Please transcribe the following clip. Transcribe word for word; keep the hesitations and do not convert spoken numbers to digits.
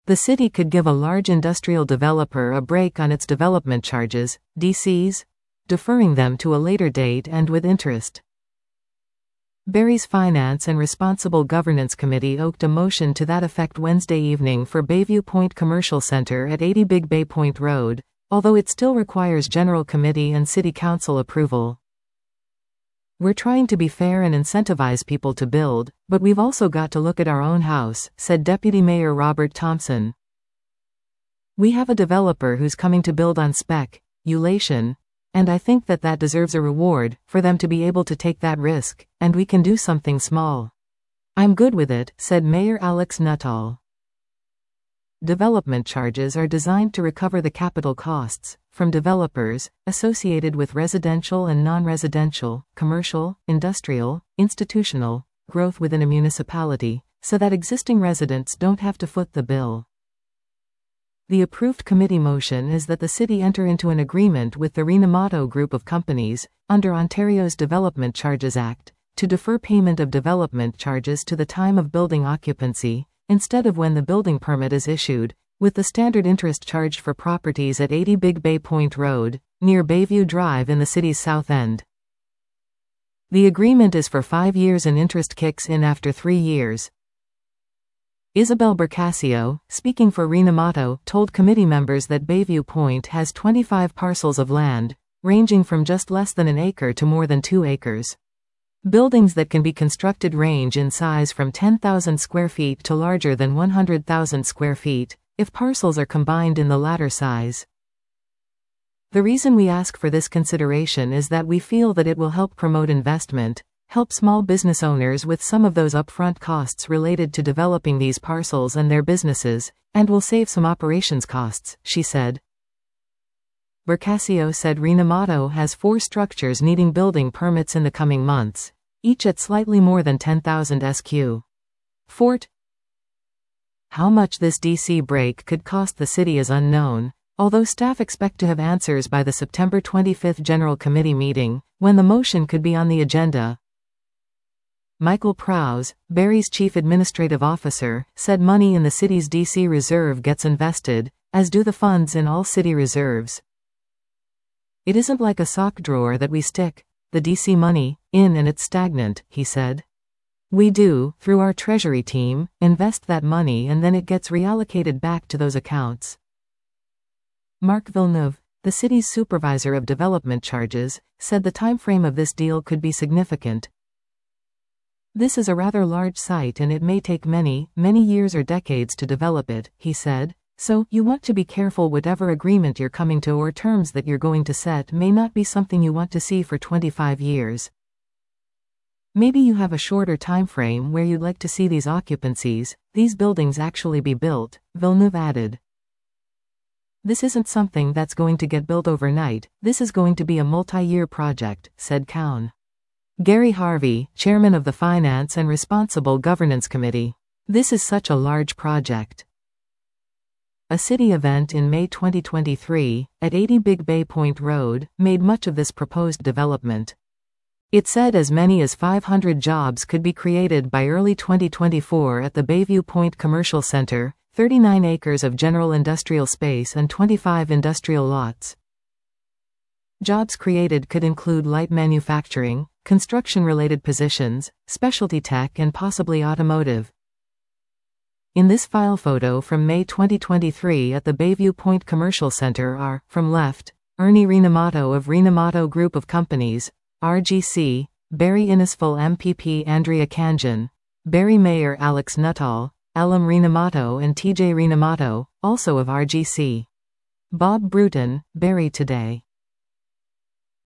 The city could give a large industrial developer a break on its development charges, D Cs, deferring them to a later date and with interest. Barrie's Finance and Responsible Governance Committee oaked a motion to that effect Wednesday evening for Bayview Point Commercial Center at eighty Big Bay Point Road, although it still requires General Committee and City Council approval. "We're trying to be fair and incentivize people to build, but we've also got to look at our own house," said Deputy Mayor Robert Thompson. "We have a developer who's coming to build on spec, ulation, and I think that that deserves a reward, for them to be able to take that risk, and we can do something small. I'm good with it," said Mayor Alex Nuttall. Development charges are designed to recover the capital costs from developers associated with residential and non-residential, commercial, industrial, institutional growth within a municipality, so that existing residents don't have to foot the bill. The approved committee motion is that the city enter into an agreement with the Rinamato Group of Companies, under Ontario's Development Charges Act, to defer payment of development charges to the time of building occupancy, instead of when the building permit is issued, with the standard interest charged for properties at eighty Big Bay Point Road, near Bayview Drive in the city's south end. The agreement is for five years and interest kicks in after three years. Isabel Bercasio, speaking for Rinamato, told committee members that Bayview Point has twenty-five parcels of land, ranging from just less than an acre to more than two acres. Buildings that can be constructed range in size from ten thousand square feet to larger than one hundred thousand square feet, if parcels are combined in the latter size. "The reason we ask for this consideration is that we feel that it will help promote investment, help small business owners with some of those upfront costs related to developing these parcels and their businesses, and will save some operations costs," she said. Bercasio said Rinamato has four structures needing building permits in the coming months, each at slightly more than ten thousand square feet. How much this D C break could cost the city is unknown, although staff expect to have answers by the September twenty-fifth General Committee meeting, when the motion could be on the agenda. Michael Prowse, Barrie's chief administrative officer, said money in the city's D C reserve gets invested, as do the funds in all city reserves. "It isn't like a sock drawer that we stick the D C money in and it's stagnant," he said. "We do, through our treasury team, invest that money and then it gets reallocated back to those accounts." Mark Villeneuve, the city's supervisor of development charges, said the timeframe of this deal could be significant. "This is a rather large site and it may take many, many years or decades to develop it," he said, "so you want to be careful whatever agreement you're coming to or terms that you're going to set may not be something you want to see for twenty-five years. Maybe you have a shorter time frame where you'd like to see these occupancies, these buildings actually be built," Villeneuve added. "This isn't something that's going to get built overnight, this is going to be a multi-year project," said Cowan. Gary Harvey, chairman of the Finance and Responsible Governance Committee. "This is such a large project." A city event in May twenty twenty-three, at eighty Big Bay Point Road, made much of this proposed development. It said as many as five hundred jobs could be created by early twenty twenty-four at the Bayview Point Commercial Center, thirty-nine acres of general industrial space and twenty-five industrial lots. Jobs created could include light manufacturing, construction-related positions, specialty tech and possibly automotive. In this file photo from May twenty twenty-three at the Bayview Point Commercial Center are, from left, Ernie Rinamato of Rinamato Group of Companies, R G C, Barrie Innisfil M P P Andrea Khanjin, Barrie Mayor Alex Nuttall, Elam Rinamato and T J Rinamato, also of R G C. Bob Bruton, Barrie Today.